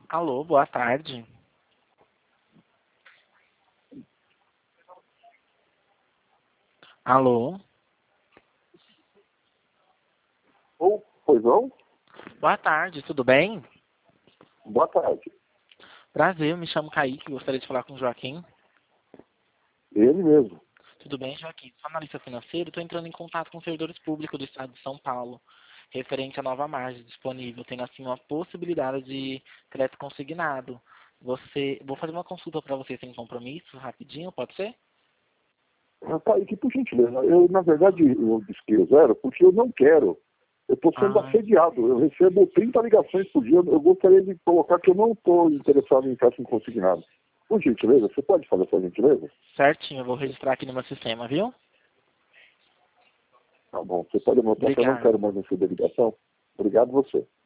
Alô, boa tarde. Alô, Ou, pois não? boa tarde, tudo bem? Boa tarde. Prazer, eu me chamo Kaique, gostaria de falar com o Joaquim. Ele mesmo. Tudo bem, Joaquim? Sou analista financeiro, estou entrando em contato com os servidores públicos do estado de São Paulo, referente à nova margem disponível, tendo assim uma possibilidade de crédito consignado. Vou fazer uma consulta para você sem compromisso, rapidinho, pode ser? Kaique, por gentileza, na verdade, eu disse que eu zero porque eu não quero. Eu estou sendo Ah, assediado. Eu recebo 30 ligações por dia. Eu gostaria de colocar que eu não estou interessado em empréstimo consignado. Por gentileza, você pode fazer essa gentileza? certinho, eu vou registrar aqui no meu sistema, viu? Tá bom, você pode anotar que eu não Obrigado. quero mais receber ligação. Obrigado você.